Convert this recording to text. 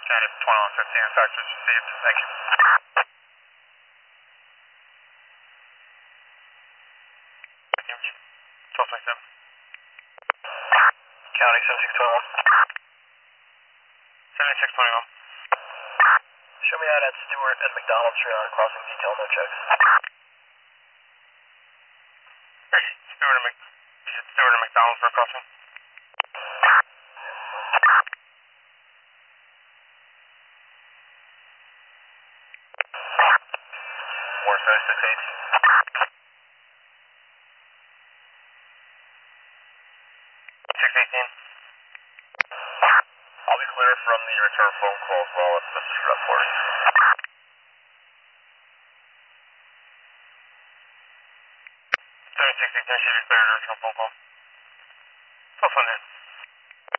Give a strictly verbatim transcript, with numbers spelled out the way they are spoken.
Sandy twenty-one fifteen, factors received. Thank you. twelve twenty-seven. County seventy-six twenty-one. seventy-six twenty-one. Show me out at Stewart and McDonald Street on a crossing detail, no checks. Stewart and, Mc, Stewart and McDonald for a crossing. More seventy-six eight. six eighteen. I'll be clear from the return phone call as well as message rep for you. seventy-six eighteen should be clear to return phone call. What's on there?